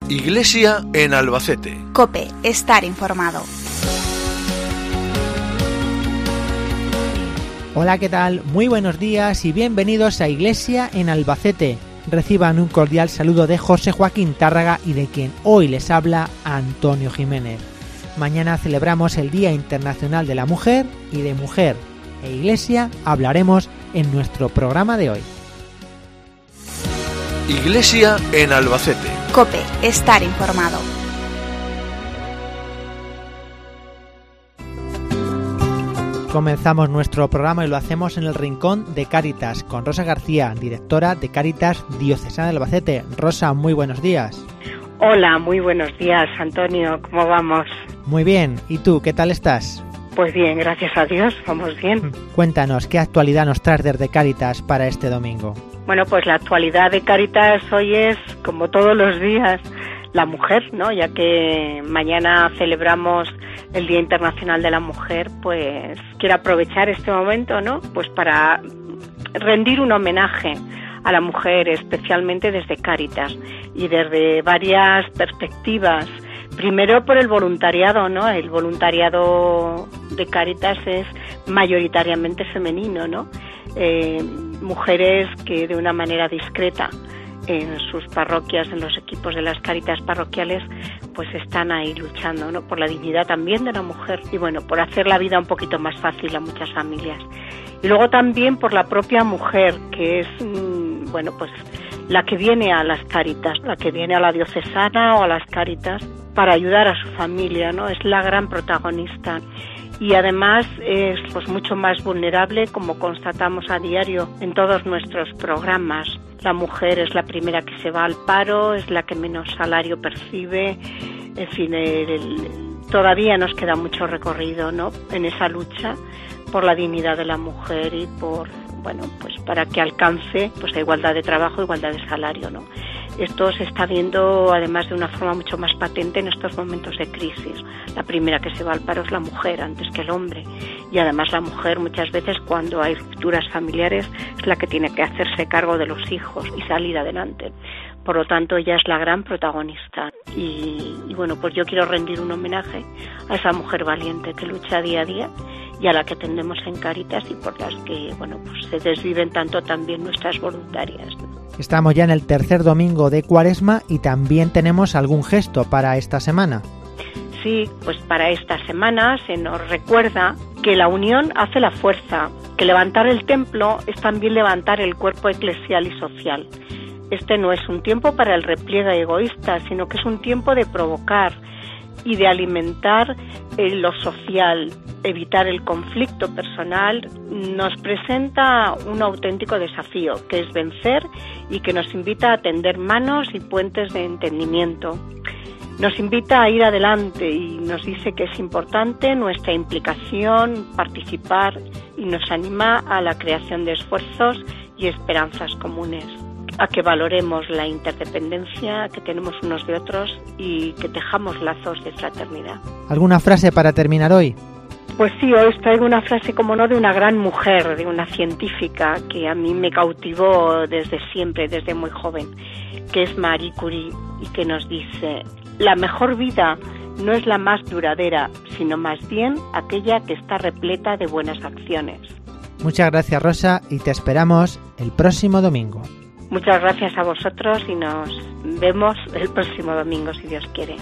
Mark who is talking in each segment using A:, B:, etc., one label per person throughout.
A: Iglesia en Albacete.
B: COPE, estar informado.
C: Hola, ¿qué tal? Muy buenos días y bienvenidos a Iglesia en Albacete. Reciban un cordial saludo de José Joaquín Tárraga y de quien hoy les habla Antonio Jiménez. Mañana celebramos el Día Internacional de la Mujer y de Mujer e Iglesia hablaremos en nuestro programa de hoy.
A: Iglesia en Albacete.
B: COPE, estar informado.
C: Comenzamos nuestro programa y lo hacemos en el Rincón de Cáritas con Rosa García, directora de Cáritas Diocesana de Albacete. Rosa, muy buenos días.
D: Hola, muy buenos días, Antonio. ¿Cómo vamos?
C: Muy bien. ¿Y tú, qué tal estás?
D: Pues bien, gracias a Dios, vamos bien.
C: Cuéntanos, ¿qué actualidad nos traes desde Cáritas para este domingo?
D: Bueno, pues la actualidad de Cáritas hoy es, como todos los días, la mujer, ¿no? Ya que mañana celebramos el Día Internacional de la Mujer, pues quiero aprovechar este momento, ¿no? Pues para rendir un homenaje a la mujer, especialmente desde Cáritas y desde varias perspectivas. Primero por el voluntariado, ¿no? El voluntariado de Cáritas es mayoritariamente femenino, ¿no? Mujeres que de una manera discreta en sus parroquias, en los equipos de las Cáritas parroquiales, pues están ahí luchando, ¿no? Por la dignidad también de la mujer y bueno, por hacer la vida un poquito más fácil a muchas familias. Y luego también por la propia mujer, que es, bueno, pues la que viene a las Cáritas, la que viene a la diocesana o a las Cáritas para ayudar a su familia, ¿no? Es la gran protagonista. Y además es pues mucho más vulnerable, como constatamos a diario en todos nuestros programas. La mujer es la primera que se va al paro, es la que menos salario percibe, en fin, todavía nos queda mucho recorrido, ¿no? En esa lucha por la dignidad de la mujer y por, bueno, pues para que alcance pues la igualdad de trabajo, igualdad de salario, ¿no? Esto se está viendo además de una forma mucho más patente en estos momentos de crisis. La primera que se va al paro es la mujer antes que el hombre. Y además la mujer muchas veces cuando hay rupturas familiares es la que tiene que hacerse cargo de los hijos y salir adelante. Por lo tanto, ella es la gran protagonista. Y bueno, pues yo quiero rendir un homenaje a esa mujer valiente que lucha día a día y a la que atendemos en Cáritas y por las que, bueno, pues se desviven tanto también nuestras voluntarias, ¿no?
C: Estamos ya en el tercer domingo de Cuaresma y también tenemos algún gesto para esta semana.
D: Sí, pues para esta semana se nos recuerda que la unión hace la fuerza, que levantar el templo es también levantar el cuerpo eclesial y social. Este no es un tiempo para el repliegue egoísta, sino que es un tiempo de provocar y de alimentar lo social, evitar el conflicto personal. Nos presenta un auténtico desafío, que es vencer y que nos invita a tender manos y puentes de entendimiento. Nos invita a ir adelante y nos dice que es importante nuestra implicación, participar y nos anima a la creación de esfuerzos y esperanzas comunes, a que valoremos la interdependencia que tenemos unos de otros y que tejamos lazos de fraternidad.
C: ¿Alguna frase para terminar hoy?
D: Pues sí, hoy traigo una frase, como no, de una gran mujer, de una científica que a mí me cautivó desde siempre, desde muy joven, que es Marie Curie, y que nos dice: la mejor vida no es la más duradera, sino más bien aquella que está repleta de buenas acciones.
C: Muchas gracias, Rosa, y te esperamos el próximo domingo.
D: Muchas gracias a vosotros y nos vemos el próximo domingo, si Dios quiere.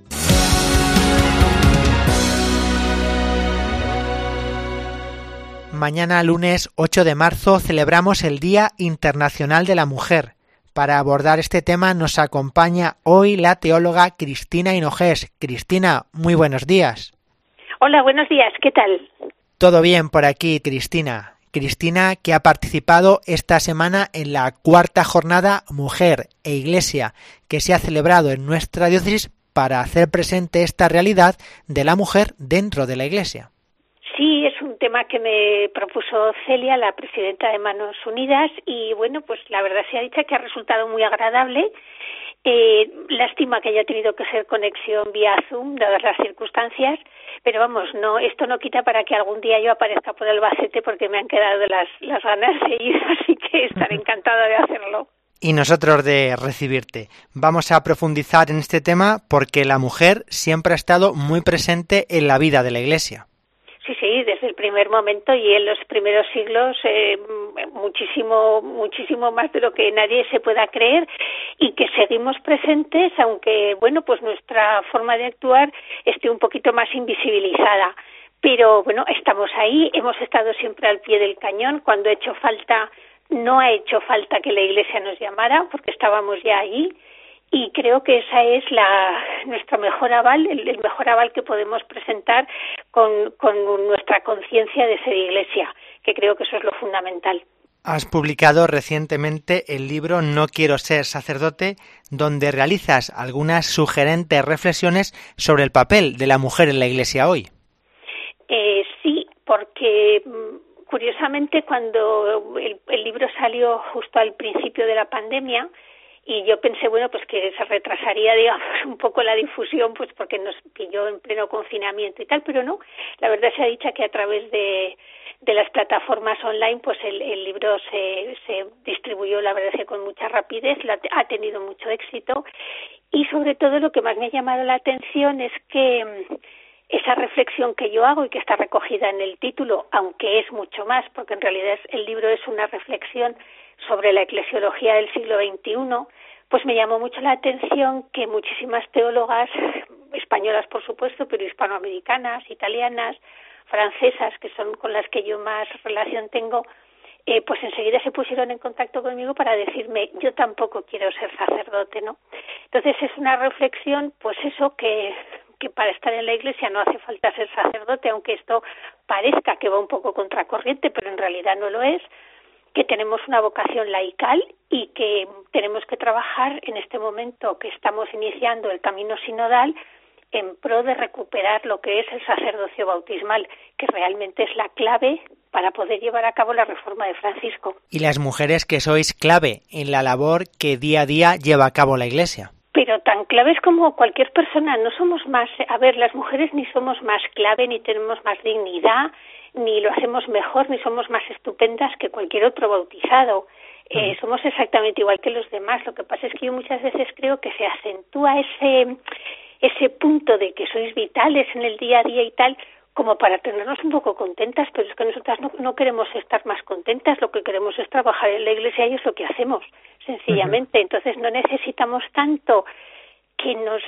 C: Mañana, lunes 8 de marzo, celebramos el Día Internacional de la Mujer. Para abordar este tema nos acompaña hoy la teóloga Cristina Hinojés. Cristina, muy buenos días.
E: Hola, buenos días, ¿qué tal?
C: Todo bien por aquí, Cristina. Cristina, que ha participado esta semana en la cuarta jornada Mujer e Iglesia, que se ha celebrado en nuestra diócesis para hacer presente esta realidad de la mujer dentro de la Iglesia.
E: Sí, es un tema que me propuso Celia, la presidenta de Manos Unidas, y bueno, pues la verdad sea dicha que ha resultado muy agradable. Lástima que haya tenido que ser conexión vía Zoom, dadas las circunstancias, pero vamos, no, esto no quita para que algún día yo aparezca por Albacete porque me han quedado las ganas de ir, así que estaré encantada de hacerlo.
C: Y nosotros de recibirte. Vamos a profundizar en este tema porque la mujer siempre ha estado muy presente en la vida de la Iglesia.
E: Sí, desde el primer momento y en los primeros siglos muchísimo más de lo que nadie se pueda creer, y que seguimos presentes, aunque, bueno, pues nuestra forma de actuar esté un poquito más invisibilizada. Pero, bueno, estamos ahí, hemos estado siempre al pie del cañón. Cuando no ha hecho falta que la Iglesia nos llamara, porque estábamos ya allí. Y creo que esa es nuestro mejor aval, el mejor aval que podemos presentar con nuestra conciencia de ser Iglesia, que creo que eso es lo fundamental.
C: Has publicado recientemente el libro No quiero ser sacerdote, donde realizas algunas sugerentes reflexiones sobre el papel de la mujer en la Iglesia hoy.
E: Sí, porque curiosamente cuando el libro salió justo al principio de la pandemia, y yo pensé, bueno, pues que se retrasaría, digamos, un poco la difusión, pues porque nos pilló en pleno confinamiento y tal, pero no. La verdad se ha dicho que a través de las plataformas online, pues el libro se distribuyó, la verdad es que con mucha rapidez, ha tenido mucho éxito, y sobre todo lo que más me ha llamado la atención es que esa reflexión que yo hago y que está recogida en el título, aunque es mucho más, porque en realidad el libro es una reflexión sobre la eclesiología del siglo XXI, pues me llamó mucho la atención que muchísimas teólogas, españolas por supuesto, pero hispanoamericanas, italianas, francesas, que son con las que yo más relación tengo, pues enseguida se pusieron en contacto conmigo para decirme, yo tampoco quiero ser sacerdote, ¿no? Entonces es una reflexión, pues eso, que para estar en la Iglesia no hace falta ser sacerdote, aunque esto parezca que va un poco contracorriente, pero en realidad no lo es, que tenemos una vocación laical y que tenemos que trabajar en este momento que estamos iniciando el camino sinodal en pro de recuperar lo que es el sacerdocio bautismal, que realmente es la clave para poder llevar a cabo la reforma de Francisco.
C: Y las mujeres que sois clave en la labor que día a día lleva a cabo la Iglesia.
E: Pero tan claves como cualquier persona, no somos más, las mujeres ni somos más clave, ni tenemos más dignidad, ni lo hacemos mejor, ni somos más estupendas que cualquier otro bautizado. Somos exactamente igual que los demás. Lo que pasa es que yo muchas veces creo que se acentúa ese punto de que sois vitales en el día a día y tal, como para tenernos un poco contentas, pero es que nosotras no queremos estar más contentas, lo que queremos es trabajar en la Iglesia y es lo que hacemos, sencillamente. Entonces no necesitamos tanto que no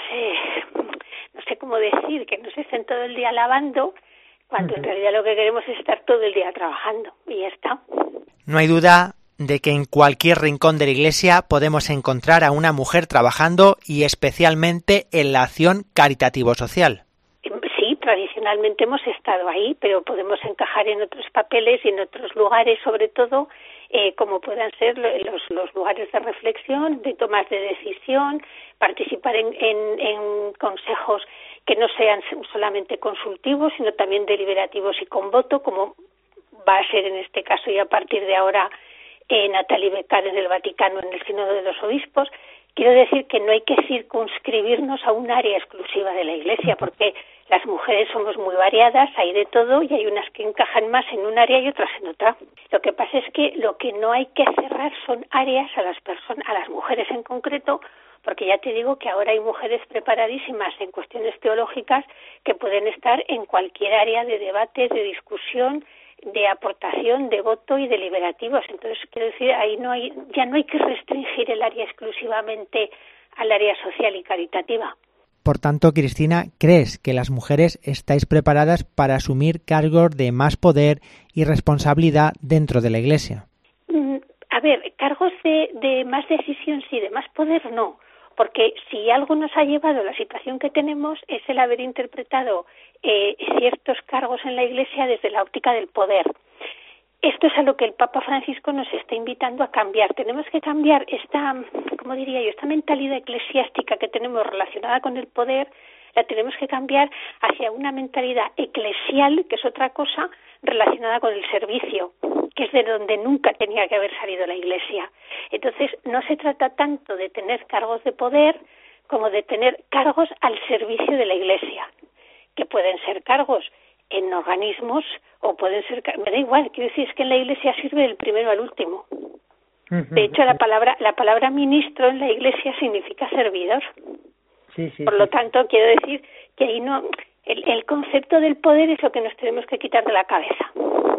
E: sé cómo decir, que nos estén todo el día alabando, cuando en realidad lo que queremos es estar todo el día trabajando, y ya está.
C: No hay duda de que en cualquier rincón de la Iglesia podemos encontrar a una mujer trabajando y especialmente en la acción caritativo-social.
E: Sí, tradicionalmente hemos estado ahí, pero podemos encajar en otros papeles y en otros lugares, sobre todo, como puedan ser los lugares de reflexión, de tomas de decisión, participar en consejos que no sean solamente consultivos, sino también deliberativos y con voto, como va a ser en este caso y a partir de ahora Natalie Beccar en el Vaticano, en el Sínodo de los Obispos. Quiero decir que no hay que circunscribirnos a un área exclusiva de la Iglesia, porque las mujeres somos muy variadas, hay de todo y hay unas que encajan más en un área y otras en otra. Lo que pasa es que lo que no hay que cerrar son áreas a las mujeres en concreto, porque ya te digo que ahora hay mujeres preparadísimas en cuestiones teológicas que pueden estar en cualquier área de debate, de discusión, de aportación, de voto y deliberativos. Entonces, quiero decir, ya no hay que restringir el área exclusivamente al área social y caritativa.
C: Por tanto, Cristina, ¿crees que las mujeres estáis preparadas para asumir cargos de más poder y responsabilidad dentro de la Iglesia?
E: Cargos de más decisión sí, de más poder no. Porque si algo nos ha llevado a la situación que tenemos es el haber interpretado ciertos cargos en la Iglesia desde la óptica del poder. Esto es a lo que el Papa Francisco nos está invitando a cambiar. Tenemos que cambiar esta mentalidad eclesiástica que tenemos relacionada con el poder, la tenemos que cambiar hacia una mentalidad eclesial, que es otra cosa, relacionada con el servicio, que es de donde nunca tenía que haber salido la Iglesia. Entonces, no se trata tanto de tener cargos de poder como de tener cargos al servicio de la Iglesia, que pueden ser cargos en organismos o pueden ser, me da igual, quiero decir, es que en la Iglesia sirve del primero al último. De hecho, la palabra ministro en la Iglesia significa servidor. Por lo tanto, quiero decir que ahí no, el concepto del poder es lo que nos tenemos que quitar de la cabeza.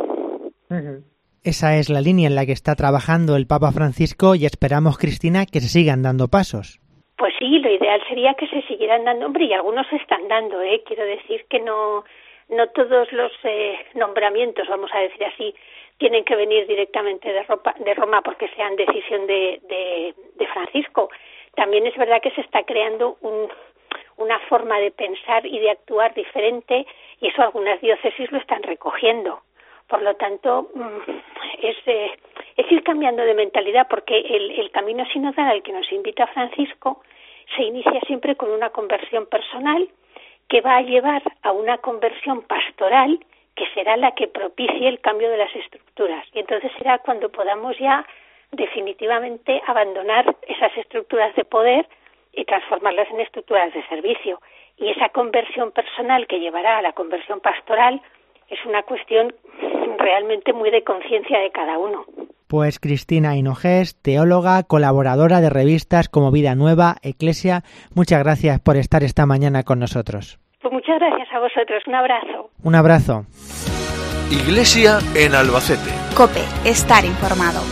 C: Esa es la línea en la que está trabajando el Papa Francisco y esperamos, Cristina, que se sigan dando pasos.
E: Pues sí, lo ideal sería que se siguieran dando, hombre, y algunos se están dando, quiero decir que no todos los nombramientos, vamos a decir así, tienen que venir directamente de Roma porque sean decisión de Francisco. También es verdad que se está creando una forma de pensar y de actuar diferente, y eso algunas diócesis lo están recogiendo. Por lo tanto, es ir cambiando de mentalidad, porque el camino sinodal al que nos invita Francisco se inicia siempre con una conversión personal que va a llevar a una conversión pastoral que será la que propicie el cambio de las estructuras. Y entonces será cuando podamos ya definitivamente abandonar esas estructuras de poder y transformarlas en estructuras de servicio. Y esa conversión personal que llevará a la conversión pastoral es una cuestión realmente muy de conciencia de cada uno.
C: Pues Cristina Hinojés, teóloga, colaboradora de revistas como Vida Nueva, Eclesia, muchas gracias por estar esta mañana con nosotros.
E: Pues muchas gracias a vosotros, un abrazo.
C: Un abrazo.
A: Iglesia en Albacete.
B: COPE, estar informado.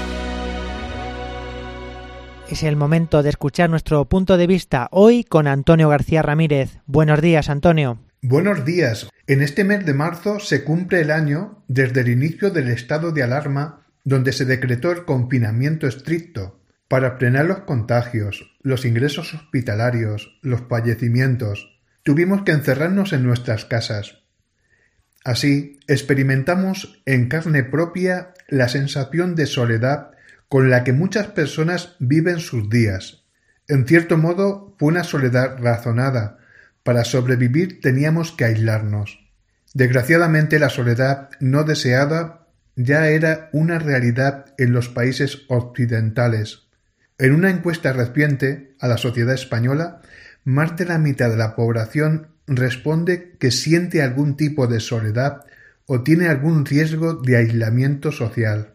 C: Es el momento de escuchar nuestro punto de vista hoy con Antonio García Ramírez. Buenos días, Antonio.
F: Buenos días. En este mes de marzo se cumple el año desde el inicio del estado de alarma, donde se decretó el confinamiento estricto para frenar los contagios, los ingresos hospitalarios, los fallecimientos. Tuvimos que encerrarnos en nuestras casas. Así, experimentamos en carne propia la sensación de soledad con la que muchas personas viven sus días. En cierto modo, fue una soledad razonada. Para sobrevivir teníamos que aislarnos. Desgraciadamente, la soledad no deseada ya era una realidad en los países occidentales. En una encuesta reciente a la sociedad española, más de la mitad de la población responde que siente algún tipo de soledad o tiene algún riesgo de aislamiento social.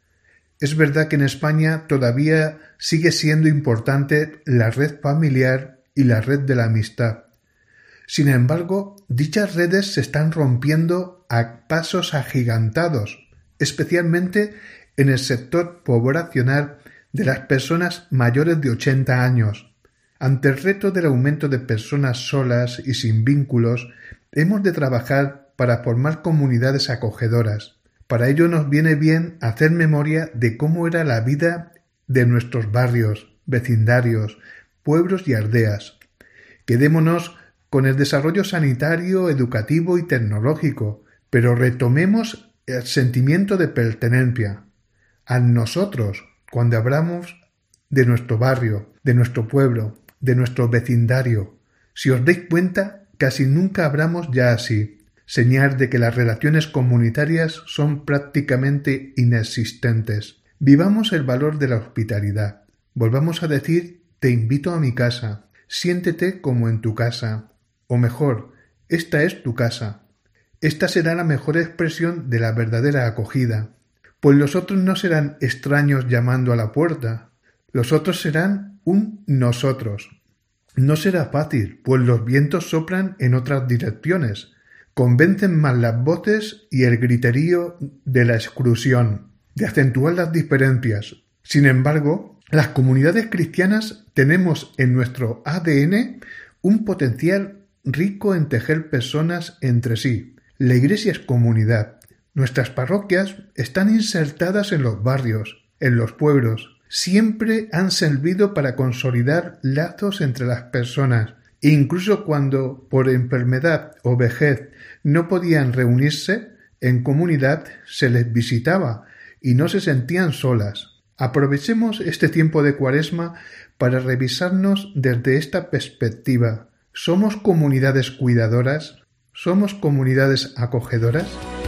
F: Es verdad que en España todavía sigue siendo importante la red familiar y la red de la amistad. Sin embargo, dichas redes se están rompiendo a pasos agigantados, especialmente en el sector poblacional de las personas mayores de 80 años. Ante el reto del aumento de personas solas y sin vínculos, hemos de trabajar para formar comunidades acogedoras. Para ello nos viene bien hacer memoria de cómo era la vida de nuestros barrios, vecindarios, pueblos y aldeas. Quedémonos con el desarrollo sanitario, educativo y tecnológico, pero retomemos el sentimiento de pertenencia a nosotros cuando hablamos de nuestro barrio, de nuestro pueblo, de nuestro vecindario. Si os dais cuenta, casi nunca hablamos ya así, señal de que las relaciones comunitarias son prácticamente inexistentes. Vivamos el valor de la hospitalidad. Volvamos a decir, te invito a mi casa, siéntete como en tu casa, o mejor, esta es tu casa. Esta será la mejor expresión de la verdadera acogida, pues los otros no serán extraños llamando a la puerta, los otros serán un nosotros. No será fácil, pues los vientos soplan en otras direcciones, convencen más las voces y el griterío de la exclusión, de acentuar las diferencias. Sin embargo, las comunidades cristianas tenemos en nuestro ADN un potencial rico en tejer personas entre sí. La Iglesia es comunidad. Nuestras parroquias están insertadas en los barrios, en los pueblos. Siempre han servido para consolidar lazos entre las personas, e incluso cuando por enfermedad o vejez no podían reunirse, en comunidad se les visitaba y no se sentían solas. Aprovechemos este tiempo de Cuaresma para revisarnos desde esta perspectiva. ¿Somos comunidades cuidadoras? ¿Somos comunidades acogedoras?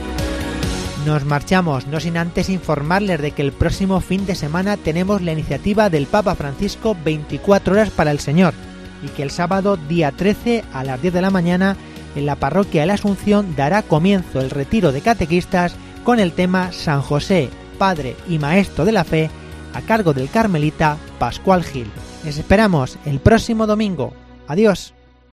C: Nos marchamos, no sin antes informarles de que el próximo fin de semana tenemos la iniciativa del Papa Francisco 24 horas para el Señor y que el sábado día 13 a las 10 de la mañana en la parroquia de la Asunción dará comienzo el retiro de catequistas con el tema San José, Padre y Maestro de la Fe, a cargo del carmelita Pascual Gil. Les esperamos el próximo domingo. Adiós.